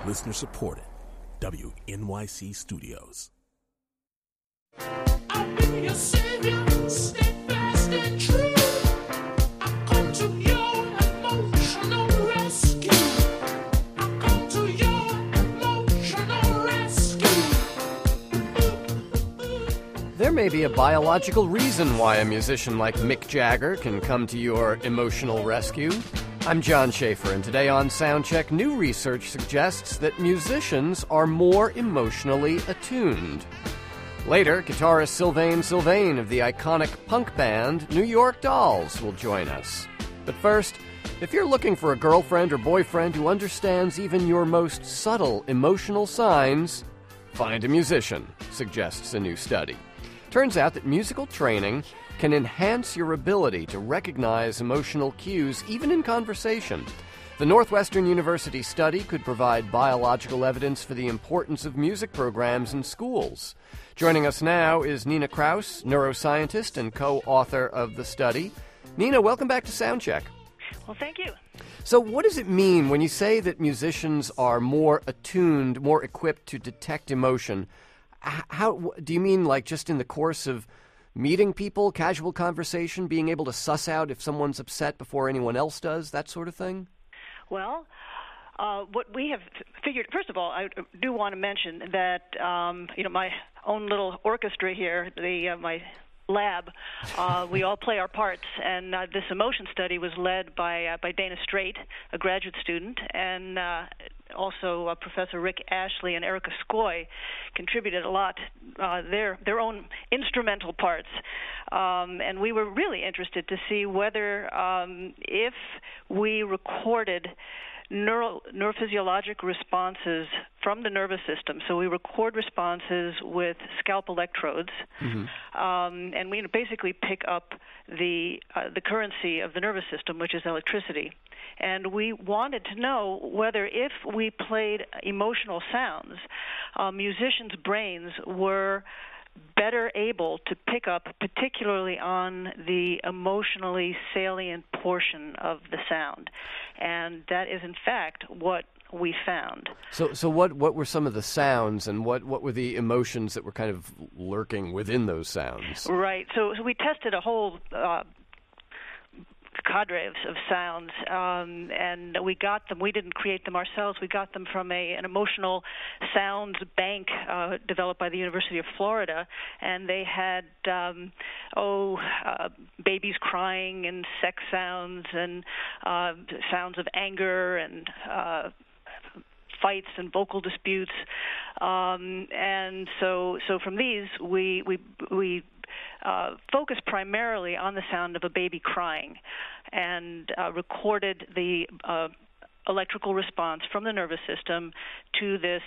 Listener supported. WNYC Studios. I'll be your savior, steadfast and true. I come to your emotional rescue. I come to your emotional rescue. There may be a biological reason why a musician like Mick Jagger can come to your emotional rescue. I'm John Schaefer, and today on Soundcheck, new research suggests that musicians are more emotionally attuned. Later, guitarist Sylvain Sylvain of the iconic punk band New York Dolls will join us. But first, if you're looking for a girlfriend or boyfriend who understands even your most subtle emotional signs, find a musician, suggests a new study. Turns out that musical training can enhance your ability to recognize emotional cues even in conversation. The Northwestern University study could provide biological evidence for the importance of music programs in schools. Joining us now is Nina Kraus, neuroscientist and co-author of the study. Nina, welcome back to Soundcheck. Well, thank you. So what does it mean when you say that musicians are more attuned, more equipped to detect emotion? How do you mean, like, just in the course of meeting people, casual conversation, being able to suss out if someone's upset before anyone else does, that sort of thing? Well, what we have figured, first of all, I do want to mention that, my own little orchestra here, my lab, we all play our parts, and this emotion study was led by Dana Straight, a graduate student, and also Professor Rick Ashley and Erica Skoy contributed a lot, their own instrumental parts. And we were really interested to see whether if we recorded neurophysiologic responses from the nervous system. So we record responses with scalp electrodes, and we basically pick up the currency of the nervous system, which is electricity. And we wanted to know whether if we played emotional sounds, musicians' brains were better able to pick up, particularly on the emotionally salient portion of the sound. And that is, in fact, what we found. So what were some of the sounds, and what were the emotions that were kind of lurking within those sounds? Right. So we tested a whole cadre of sounds, and we got them. We didn't create them ourselves. We got them from an emotional sounds bank developed by the University of Florida, and they had babies crying and sex sounds and sounds of anger and fights and vocal disputes, and so from these we focused primarily on the sound of a baby crying, and recorded the electrical response from the nervous system to this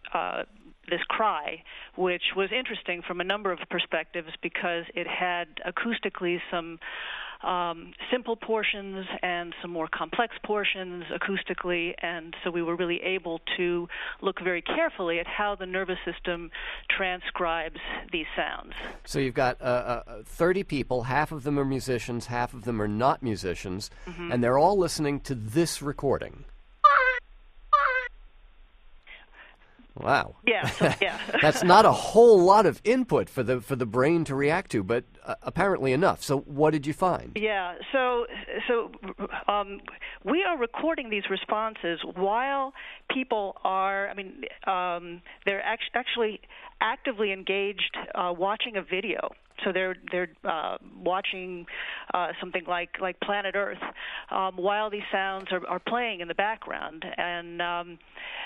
cry, which was interesting from a number of perspectives because it had acoustically some simple portions and some more complex portions acoustically, and so we were really able to look very carefully at how the nervous system transcribes these sounds. So you've got 30 people, half of them are musicians, half of them are not musicians, and they're all listening to this recording. Wow. Yeah. That's not a whole lot of input for the brain to react to, but apparently enough. So what did you find? Yeah. So we are recording these responses while people are. They're actually actively engaged watching a video. So they're watching something like Planet Earth while these sounds are playing in the background, and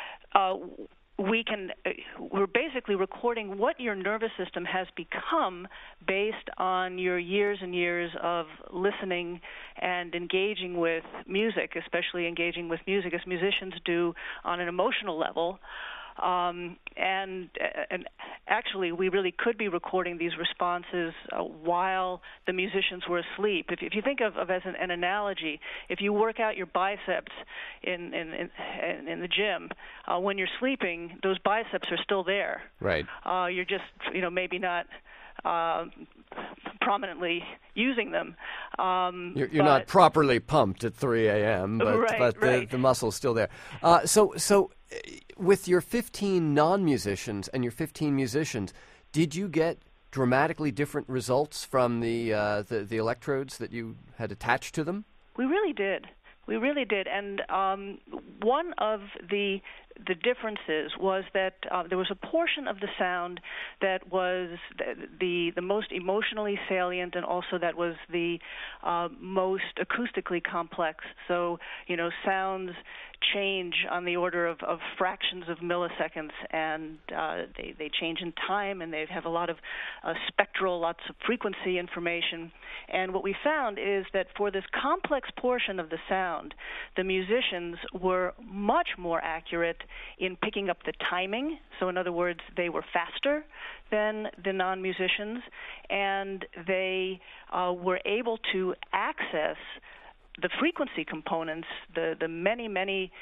we're basically recording what your nervous system has become based on your years and years of listening and engaging with music, especially engaging with music as musicians do on an emotional level. And actually, we really could be recording these responses while the musicians were asleep. If you think of as an analogy, if you work out your biceps in the gym, when you're sleeping, those biceps are still there. Right. You're just, maybe not prominently using them. You're not properly pumped at 3 a.m., but right. the muscle's still there. So with your 15 non-musicians and your 15 musicians, did you get dramatically different results from the electrodes that you had attached to them? We really did. We really did. And one of the differences was that there was a portion of the sound that was the most emotionally salient, and also that was the most acoustically complex. So, sounds change on the order of fractions of milliseconds, and they change in time, and they have a lot of spectral, lots of frequency information. And what we found is that for this complex portion of the sound, the musicians were much more accurate in picking up the timing. So in other words, they were faster than the non-musicians, and they were able to access the frequency components, the many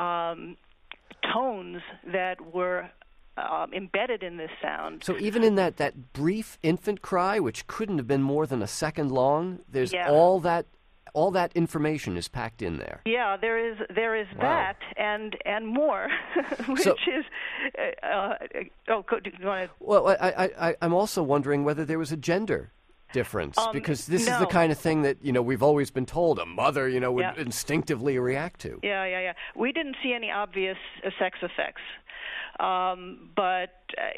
tones that were embedded in this sound. So even in that brief infant cry, which couldn't have been more than a second long, there's all that information is packed in there. Yeah, there is Wow. that and more, which is. Do you want to? Well, I'm also wondering whether there was a gender difference, because this is the kind of thing that we've always been told a mother would instinctively react to. Yeah. We didn't see any obvious sex effects. But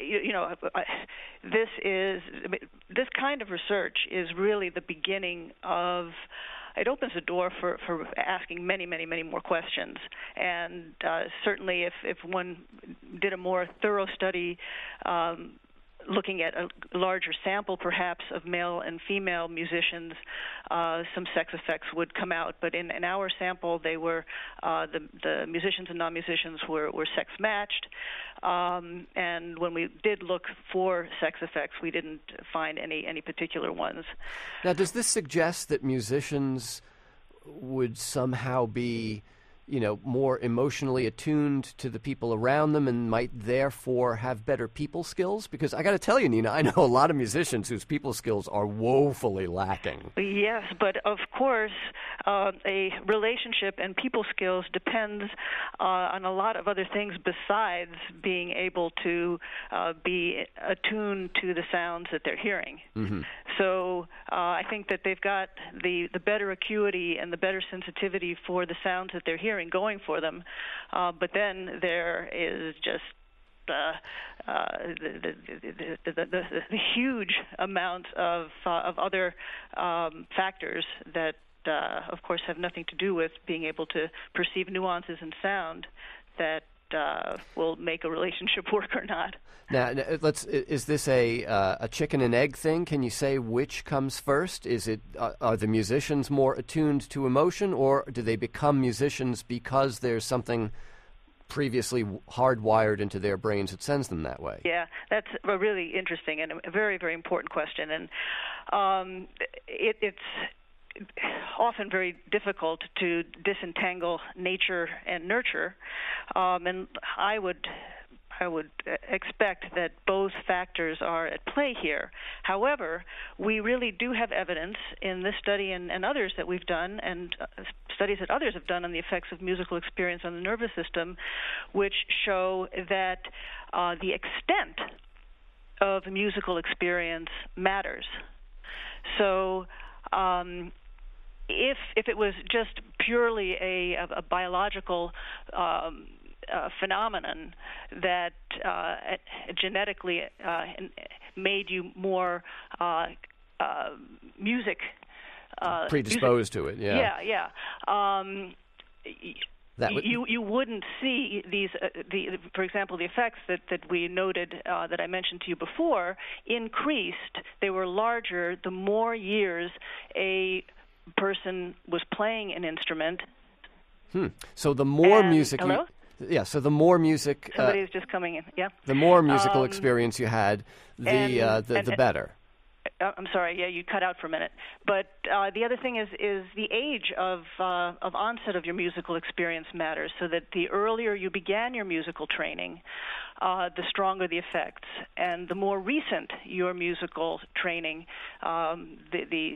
this kind of research is really the beginning of. It opens the door for asking many more questions. And certainly, if one did a more thorough study, looking at a larger sample, perhaps, of male and female musicians, some sex effects would come out. But in our sample, they were the musicians and non-musicians were sex matched. And when we did look for sex effects, we didn't find any particular ones. Now, does this suggest that musicians would somehow be more emotionally attuned to the people around them and might therefore have better people skills? Because I got to tell you, Nina, I know a lot of musicians whose people skills are woefully lacking. Yes, but of course, a relationship and people skills depends on a lot of other things besides being able to be attuned to the sounds that they're hearing. Mm-hmm. So I think that they've got the better acuity and the better sensitivity for the sounds that they're hearing going for them, but then there is just the huge amount of other factors that, of course, have nothing to do with being able to perceive nuances in sound that will make a relationship work or not. Now, is this a chicken and egg thing? Can you say which comes first? Is it are the musicians more attuned to emotion, or do they become musicians because there's something previously hardwired into their brains that sends them that way? Yeah, that's a really interesting and a very, very important question, and it's often very difficult to disentangle nature and nurture, and I would expect that both factors are at play here. However, we really do have evidence in this study and others that we've done, and studies that others have done on the effects of musical experience on the nervous system, which show that the extent of musical experience matters. So if it was just purely a biological phenomenon that genetically made you more music predisposed to it. Yeah. You wouldn't see these, for example, the effects that we noted that I mentioned to you before increased. They were larger the more years a person was playing an instrument. So the more music. Hello? So the more music. Somebody's just coming in. Yeah. The more musical experience you had, the better. I'm sorry. Yeah, you cut out for a minute. But the other thing is the age of onset of your musical experience matters. So that the earlier you began your musical training, the stronger the effects, and the more recent your musical training, the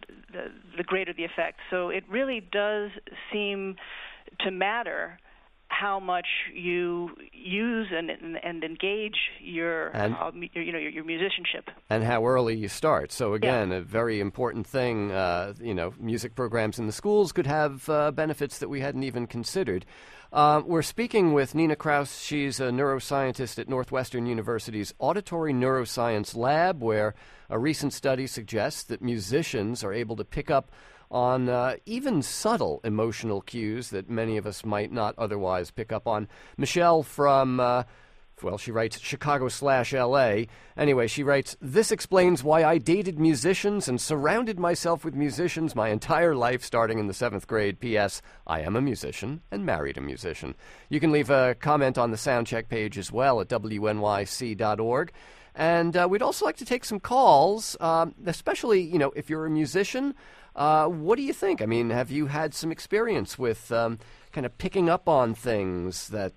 greater the effects. So it really does seem to matter how much you use and engage your your musicianship, and how early you start. So again, a very important thing. Music programs in the schools could have benefits that we hadn't even considered. We're speaking with Nina Kraus. She's a neuroscientist at Northwestern University's Auditory Neuroscience Lab, where a recent study suggests that musicians are able to pick up on even subtle emotional cues that many of us might not otherwise pick up on. Michelle from, she writes Chicago/LA. Anyway, she writes, "This explains why I dated musicians and surrounded myself with musicians my entire life, starting in the 7th grade. P.S. I am a musician and married a musician." You can leave a comment on the Soundcheck page as well at wnyc.org. And we'd also like to take some calls, especially, if you're a musician. What do you think? I mean, have you had some experience with kind of picking up on things that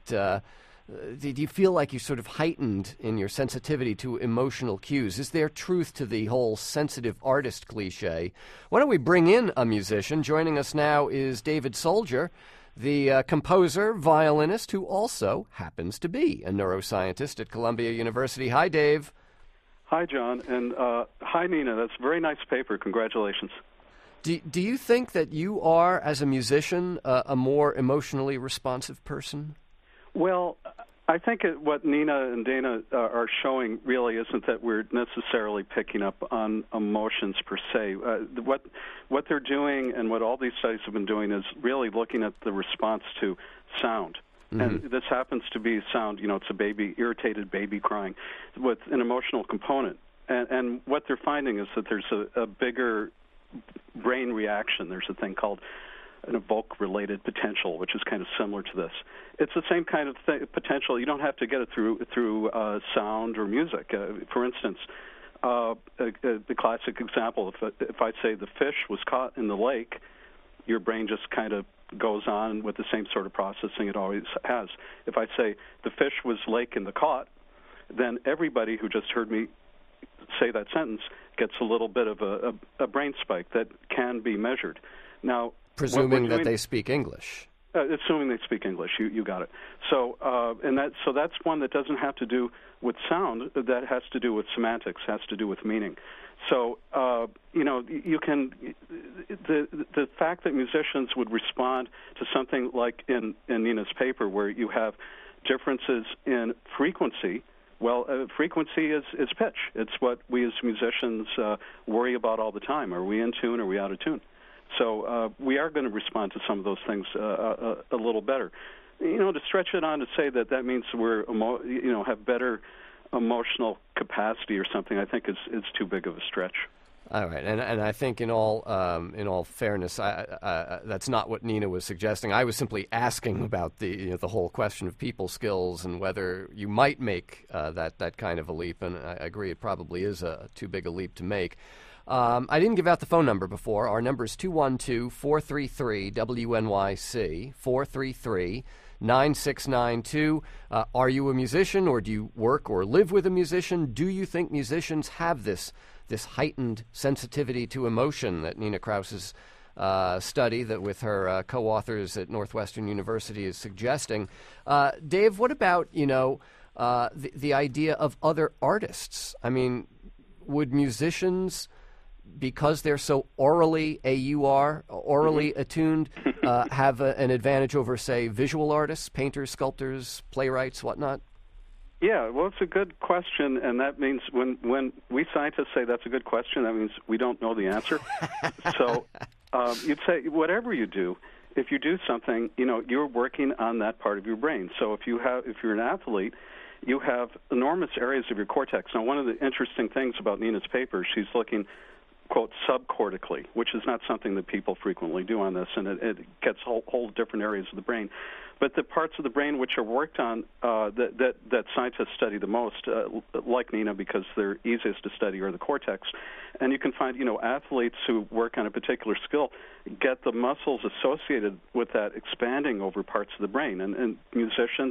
do you feel like you sort of heightened in your sensitivity to emotional cues? Is there truth to the whole sensitive artist cliche? Why don't we bring in a musician? Joining us now is David Soldier, the composer, violinist, who also happens to be a neuroscientist at Columbia University. Hi, Dave. Hi, John, and hi, Nina. That's a very nice paper. Congratulations. Do you think that you are, as a musician, a more emotionally responsive person? Well, I think what Nina and Dana are showing really isn't that we're necessarily picking up on emotions per se. What they're doing and what all these studies have been doing is really looking at the response to sound. Mm-hmm. And this happens to be sound, it's a irritated baby crying with an emotional component. And what they're finding is that there's a bigger brain reaction. There's a thing called an evoke-related potential, which is kind of similar to this. It's the same kind of potential. You don't have to get it through sound or music. For instance, the classic example, if I say the fish was caught in the lake, your brain just kind of goes on with the same sort of processing it always has. If I say the fish was lake in the caught, then everybody who just heard me say that sentence gets a little bit of a brain spike that can be measured. Now, presuming that they speak English. Assuming they speak English, you got it. So, so that's one that doesn't have to do with sound. That has to do with semantics. Has to do with meaning. So, you can the fact that musicians would respond to something like in Nina's paper, where you have differences in frequency. Well, frequency is pitch. It's what we as musicians worry about all the time. Are we in tune? Are we out of tune? So we are going to respond to some of those things a little better. To stretch it on to say that means we're have better emotional capacity or something, I think is too big of a stretch. All right, and I think in all fairness, that's not what Nina was suggesting. I was simply asking about the whole question of people skills and whether you might make that kind of a leap. And I agree, it probably is too big a leap to make. I didn't give out the phone number before. Our number is 212-433-WNYC, 433-9692. Are you a musician, or do you work or live with a musician? Do you think musicians have this heightened sensitivity to emotion that Nina Kraus's study that with her co-authors at Northwestern University is suggesting? Dave, what about, the idea of other artists? I mean, would musicians, because they're so orally attuned, have an advantage over, say, visual artists, painters, sculptors, playwrights, whatnot? Yeah, well, it's a good question, and that means when we scientists say that's a good question, that means we don't know the answer. So you'd say whatever you do, if you do something, you're working on that part of your brain. So if you're an athlete, you have enormous areas of your cortex. Now, one of the interesting things about Nina's paper, she's looking, quote, subcortically, which is not something that people frequently do on this, and it gets whole different areas of the brain. But the parts of the brain which are worked on that scientists study the most, like Nina, because they're easiest to study, are the cortex. And you can find, athletes who work on a particular skill get the muscles associated with that expanding over parts of the brain. And musicians,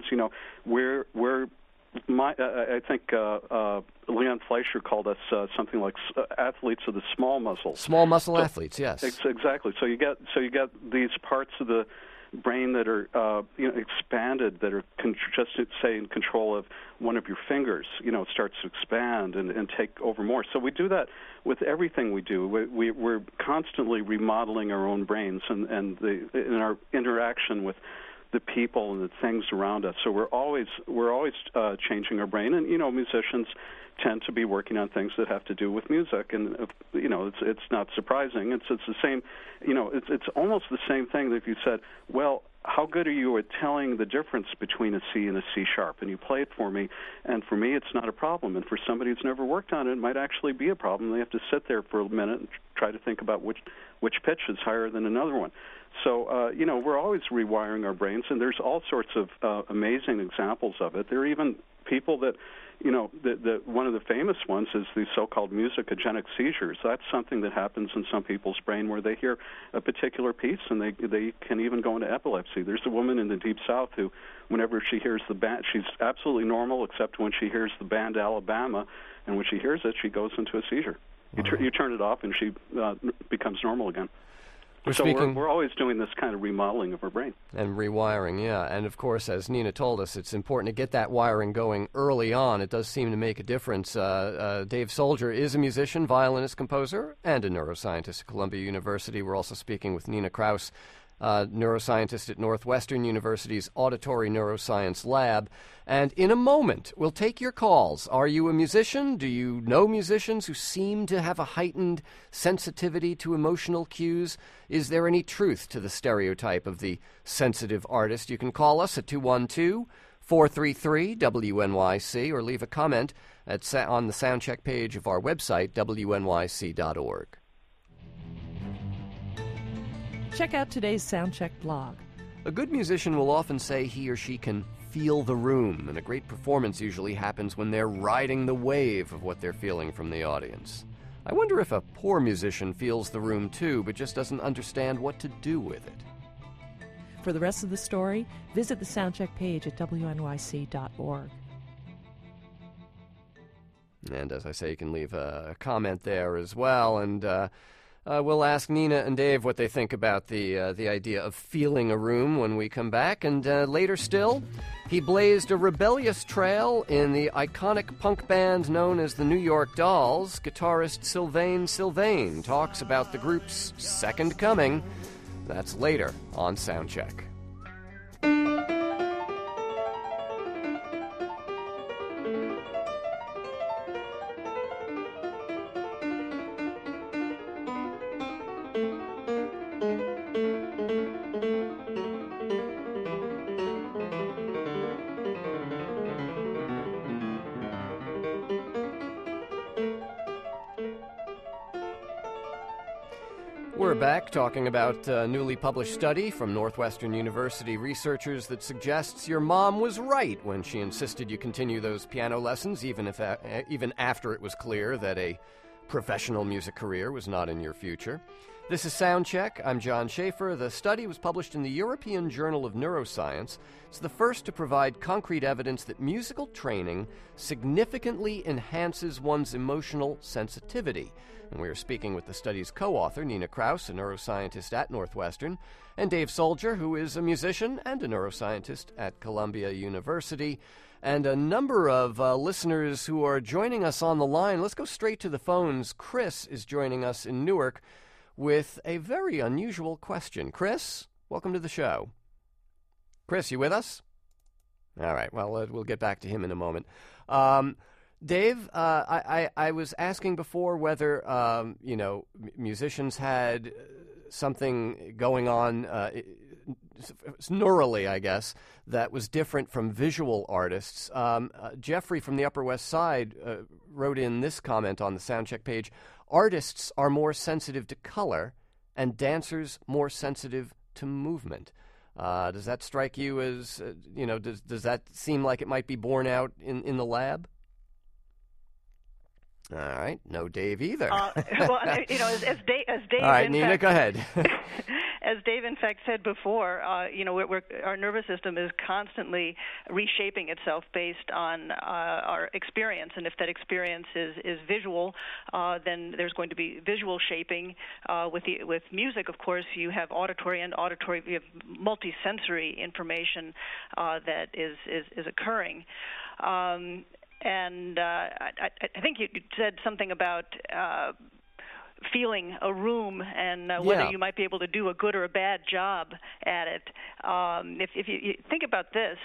I think Leon Fleischer called us something like athletes of the small muscles. Small muscle athletes, yes. Exactly. So you get these parts of the brain that are expanded, that are just say in control of one of your fingers. It starts to expand and take over more. So we do that with everything we do. We're constantly remodeling our own brains and in our interaction with the people and the things around us. So we're always changing our brain, and musicians tend to be working on things that have to do with music, and it's not surprising. It's the same, it's almost the same thing that if you said, well, how good are you at telling the difference between a C and a C sharp? And you play it for me, and for me it's not a problem. And for somebody who's never worked on it, it might actually be a problem. They have to sit there for a minute and try to think about which pitch is higher than another one. So, we're always rewiring our brains, and there's all sorts of amazing examples of it. There are even people that, one of the famous ones is the so-called musicogenic seizures. That's something that happens in some people's brain where they hear a particular piece and they can even go into epilepsy. There's a woman in the Deep South who, whenever she hears the band, she's absolutely normal except when she hears the band Alabama, and when she hears it, she goes into a seizure. You turn it off and she becomes normal again. We're always doing this kind of remodeling of our brain. And rewiring, yeah. And, of course, as Nina told us, it's important to get that wiring going early on. It does seem to make a difference. Dave Soldier is a musician, violinist, composer, and a neuroscientist at Columbia University. We're also speaking with Nina Kraus, neuroscientist at Northwestern University's Auditory Neuroscience Lab. And in a moment, we'll take your calls. Are you a musician? Do you know musicians who seem to have a heightened sensitivity to emotional cues? Is there any truth to the stereotype of the sensitive artist? You can call us at 212-433-WNYC or leave a comment on the Soundcheck page of our website, WNYC.org. Check out today's Soundcheck blog. A good musician will often say he or she can feel the room, and a great performance usually happens when they're riding the wave of what they're feeling from the audience. I wonder if a poor musician feels the room too, but just doesn't understand what to do with it. For the rest of the story, visit the Soundcheck page at WNYC.org. And as I say, you can leave a comment there as well, and we'll ask Nina and Dave what they think about the idea of feeling a room when we come back. And later still, he blazed a rebellious trail in the iconic punk band known as the New York Dolls. Guitarist Sylvain talks about the group's second coming. That's later on Soundcheck. We're back talking about a newly published study from Northwestern University researchers that suggests your mom was right when she insisted you continue those piano lessons, even after it was clear that a professional music career was not in your future. This is Soundcheck. I'm John Schaefer. The study was published in the European Journal of Neuroscience. It's the first to provide concrete evidence that musical training significantly enhances one's emotional sensitivity. And we are speaking with the study's co-author, Nina Kraus, a neuroscientist at Northwestern, and Dave Soldier, who is a musician and a neuroscientist at Columbia University, and a number of listeners who are joining us on the line. Let's go straight to the phones. Chris is joining us in Newark with a very unusual question. Chris, welcome to the show. Chris, you with us? All right, well, we'll get back to him in a moment. Dave, I was asking before whether, musicians had something going on neurally, I guess, that was different from visual artists. Jeffrey from the Upper West Side wrote in this comment on the Soundcheck page: artists are more sensitive to color and dancers more sensitive to movement. Does that strike you as, does that seem like it might be borne out in the lab? All right, no Dave either. As Dave all right, Nina, go ahead. as Dave in fact said before, our nervous system is constantly reshaping itself based on our experience, and if that experience is visual, then there's going to be visual shaping. With music, of course, you have auditory, you have multisensory information that is occurring. And I think you said something about feeling a room and whether you might be able to do a good or a bad job at it. If you think about this,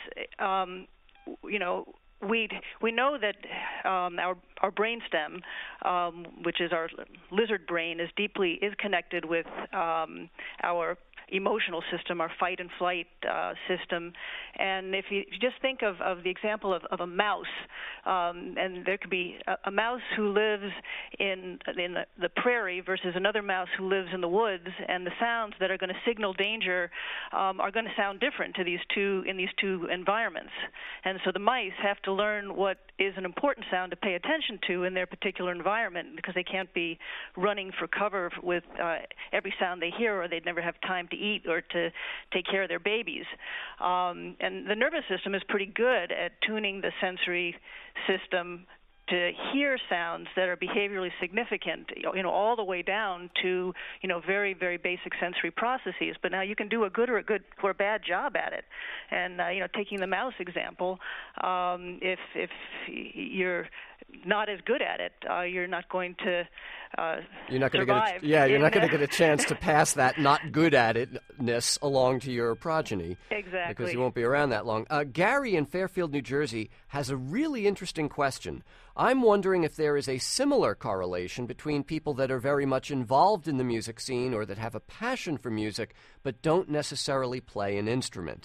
we know that our brainstem, which is our lizard brain, is connected with our emotional system, our fight and flight system. And if you just think of the example of a mouse, and there could be a mouse who lives in the prairie versus another mouse who lives in the woods, and the sounds that are going to signal danger are going to sound different in these two environments. And so the mice have to learn what is an important sound to pay attention to in their particular environment, because they can't be running for cover with every sound they hear, or they'd never have time to eat or to take care of their babies. And the nervous system is pretty good at tuning the sensory system to hear sounds that are behaviorally significant, all the way down to, very, very basic sensory processes. But now you can do a good or a bad job at it. And, taking the mouse example, if you're not as good at it, you're not going to survive. You're not going to get a chance to pass that not good at it-ness along to your progeny. Exactly. Because you won't be around that long. Gary in Fairfield, New Jersey, has a really interesting question. I'm wondering if there is a similar correlation between people that are very much involved in the music scene or that have a passion for music but don't necessarily play an instrument.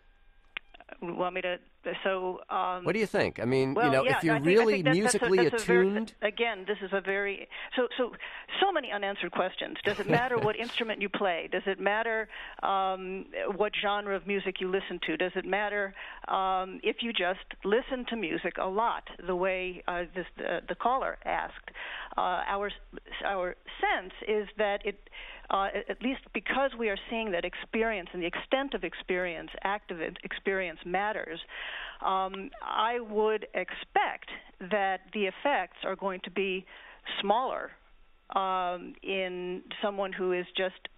Want me to? So, what do you think? I mean, if you're I think musically attuned. Again, this is a very so many unanswered questions. Does it matter what instrument you play? Does it matter what genre of music you listen to? Does it matter if you just listen to music a lot, the way the caller asked? Our sense is that it. At least because we are seeing that experience and the extent of experience, active experience matters, I would expect that the effects are going to be smaller in someone who is just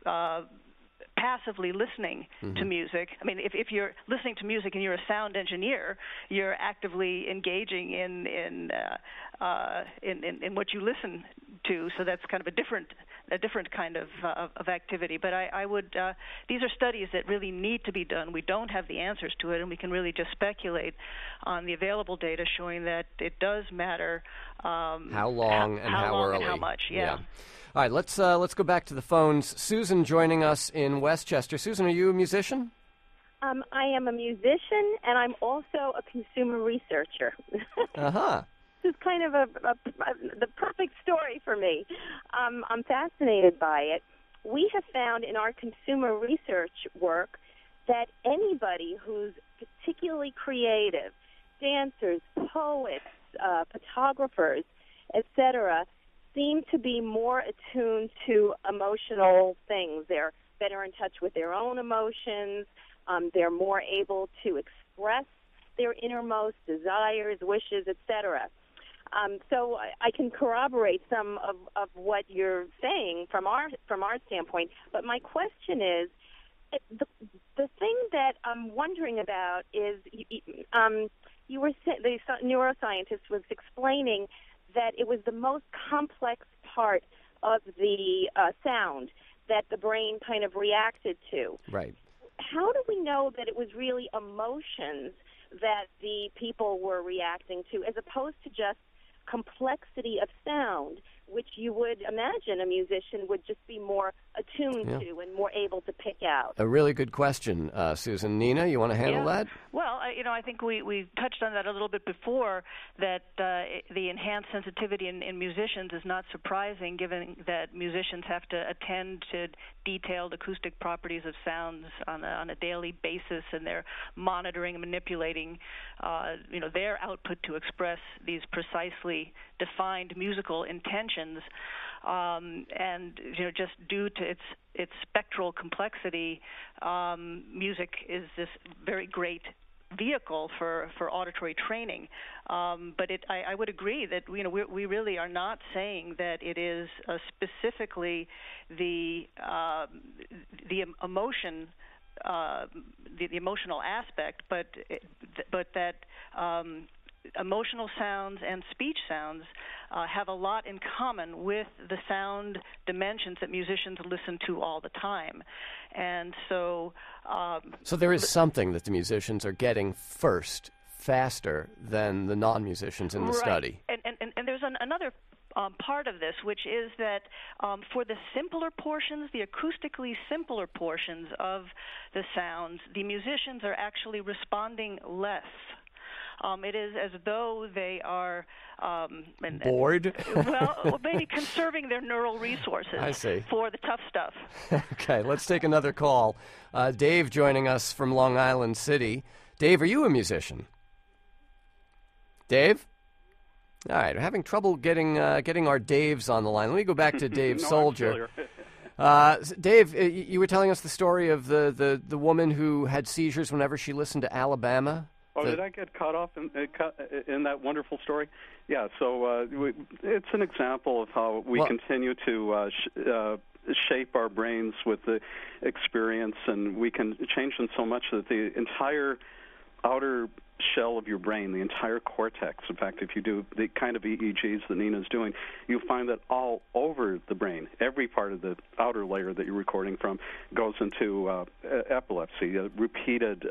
passively listening to music. I mean, if you're listening to music and you're a sound engineer, you're actively engaging in what you listen to. So that's kind of a different kind of activity. But I would these are studies that really need to be done. We don't have the answers to it, and we can really just speculate on the available data showing that it does matter how long and how early and how much. Yeah. All right, let's go back to the phones. Susan joining us in Westchester. Susan, are you a musician? I am a musician, and I'm also a consumer researcher. Uh-huh. This is kind of the perfect story for me. I'm fascinated by it. We have found in our consumer research work that anybody who's particularly creative, dancers, poets, photographers, etc., seem to be more attuned to emotional things. They're better in touch with their own emotions. They're more able to express their innermost desires, wishes, etc. So I can corroborate some of what you're saying from our standpoint. But my question is, the thing that I'm wondering about is, you were the neuroscientist was explaining that it was the most complex part of the sound that the brain kind of reacted to. Right. How do we know that it was really emotions that the people were reacting to, as opposed to just complexity of sound, which you would imagine a musician would just be more attuned to and more able to pick out? A really good question, Susan. Nina, you want to handle that? Well, I think we touched on that a little bit before, that the enhanced sensitivity in musicians is not surprising, given that musicians have to attend to detailed acoustic properties of sounds on a daily basis, and they're monitoring and manipulating their output to express these precisely defined musical intentions. and just due to its spectral complexity, music is this very great vehicle for auditory training. But I would agree that we really are not saying that it is specifically the emotion. The emotional aspect, but that emotional sounds and speech sounds have a lot in common with the sound dimensions that musicians listen to all the time, and so there is something that the musicians are getting first, faster than the non-musicians in the study. And there's another part of this, which is that for the simpler portions, the acoustically simpler portions of the sounds, the musicians are actually responding less. It is as though they are bored? Well, maybe conserving their neural resources I see. For the tough stuff. Okay, let's take another call. Dave joining us from Long Island City. Dave, are you a musician? Dave? All right, we're having trouble getting our Daves on the line. Let me go back to Dave Soldier. Dave, you were telling us the story of the woman who had seizures whenever she listened to Alabama. Oh, did I get caught off in that wonderful story? Yeah, so it's an example of how we continue to shape our brains with the experience, and we can change them so much that the entire outer shell of your brain, the entire cortex. In fact, if you do the kind of EEGs that Nina's doing, you find that all over the brain, every part of the outer layer that you're recording from goes into epilepsy, repeated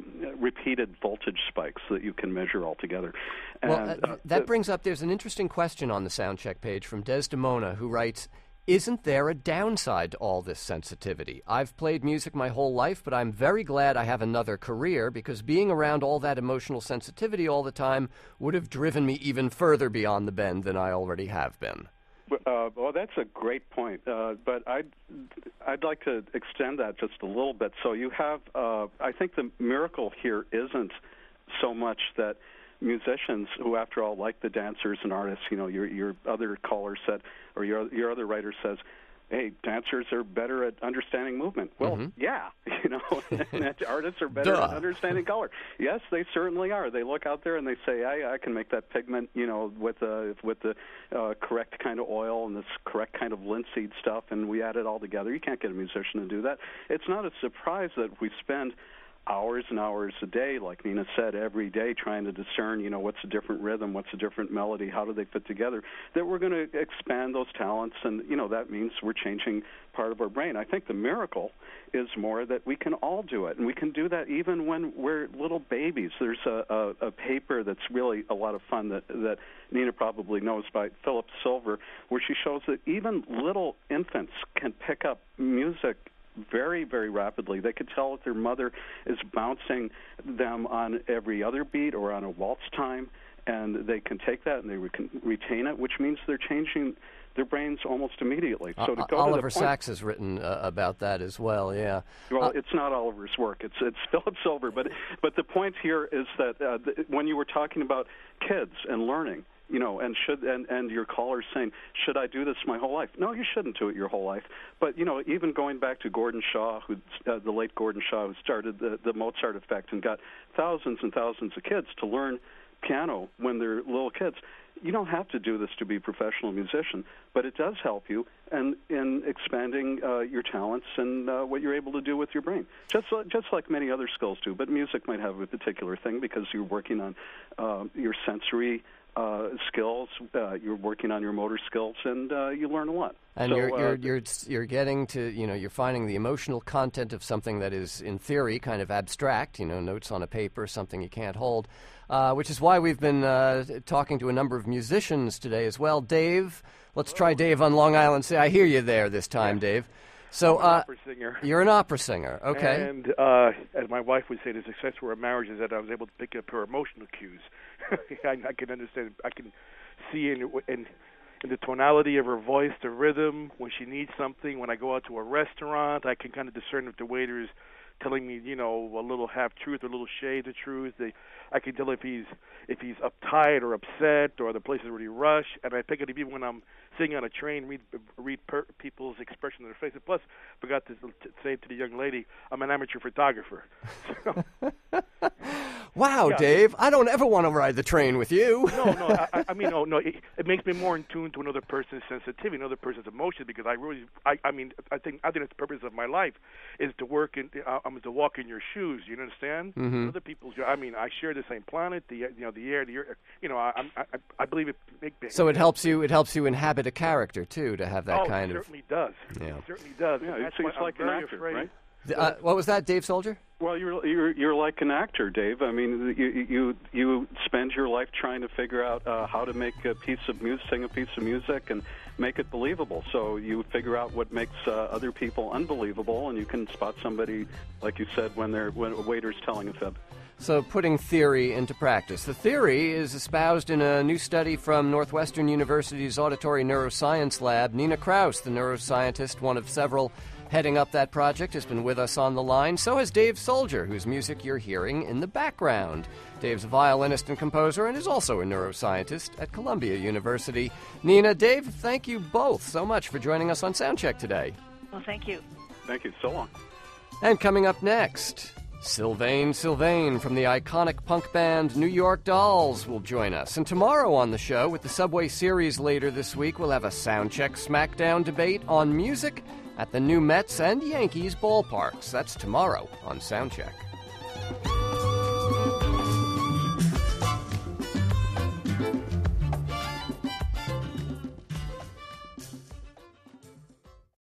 voltage spikes that you can measure altogether. And, that brings up, there's an interesting question on the Soundcheck page from Desdemona, who writes, isn't there a downside to all this sensitivity? I've played music my whole life, but I'm very glad I have another career because being around all that emotional sensitivity all the time would have driven me even further beyond the bend than I already have been. Well, that's a great point, but I'd like to extend that just a little bit. So you have, I think the miracle here isn't so much that musicians who, after all, like the dancers and artists, your other caller said, or your other writer says, hey, dancers are better at understanding movement. Well, yeah, and artists are better at understanding color. Yes, they certainly are. They look out there and they say, I can make that pigment, with the correct kind of oil and this correct kind of linseed stuff, and we add it all together. You can't get a musician to do that. It's not a surprise that we spend hours and hours a day, like Nina said, every day trying to discern, what's a different rhythm, what's a different melody, how do they fit together, that we're going to expand those talents, and, that means we're changing part of our brain. I think the miracle is more that we can all do it, and we can do that even when we're little babies. There's a paper that's really a lot of fun that Nina probably knows by Philip Silver, where she shows that even little infants can pick up music very, very rapidly. They could tell if their mother is bouncing them on every other beat or on a waltz time, and they can take that and they can retain it, which means they're changing their brains almost immediately. So to go Oliver to the point, Sacks has written about that as well. Yeah. Well, it's not Oliver's work; it's Philip Silver. But the point here is that when you were talking about kids and learning, and your caller's saying, should I do this my whole life? No, you shouldn't do it your whole life. But, even going back to Gordon Shaw, the late Gordon Shaw, who started the Mozart Effect and got thousands and thousands of kids to learn piano when they're little kids. You don't have to do this to be a professional musician, but it does help you in expanding your talents and what you're able to do with your brain, just like many other skills do. But music might have a particular thing because you're working on your sensory skills, you're working on your motor skills, and you learn a lot. And you're getting to, you're finding the emotional content of something that is, in theory, kind of abstract, notes on a paper, something you can't hold, which is why we've been talking to a number of musicians today as well. Dave, let's try Dave on Long Island. Say, I hear you there this time, Dave. So, I'm an opera singer. You're an opera singer, okay. And as my wife would say, the success of our marriage is that I was able to pick up her emotional cues. I can understand, I can see in the tonality of her voice, the rhythm, when she needs something. When I go out to a restaurant, I can kind of discern if the waiter is telling me, you know, a little half truth or a little shade of truth. I can tell if he's uptight or upset or the place is really rushed. And I pick it even when I'm sitting on a train, read people's expression on their faces. Plus, forgot to say to the young lady, I'm an amateur photographer. So, wow, yeah. Dave, I don't ever want to ride the train with you. No. I mean, it makes me more in tune to another person's sensitivity, another person's emotions, because I think that's the purpose of my life is to work in, to walk in your shoes. You understand? Mm-hmm. Other people's. I mean, I share the same planet, the air, the earth. You know, I believe it. So it helps you. It helps you inhabit a character too, to have that kind it of. certainly does. Yeah. It certainly does. Yeah, That's it's why like I'm an very actor, afraid. right? What was that, Dave Soldier? Well, you're like an actor, Dave. I mean, you spend your life trying to figure out how to make a piece of music, sing a piece of music, and make it believable. So you figure out what makes other people unbelievable, and you can spot somebody, like you said, when a waiter's telling a fib. So putting theory into practice. The theory is espoused in a new study from Northwestern University's Auditory Neuroscience Lab. Nina Kraus, the neuroscientist, one of several heading up that project, has been with us on the line. So has Dave Soldier, whose music you're hearing in the background. Dave's a violinist and composer and is also a neuroscientist at Columbia University. Nina, Dave, thank you both so much for joining us on Soundcheck today. Well, thank you. Thank you. So long. And coming up next, Sylvain from the iconic punk band New York Dolls will join us. And tomorrow on the show, with the Subway Series later this week, we'll have a Soundcheck Smackdown debate on music at the new Mets and Yankees ballparks. That's tomorrow on Soundcheck.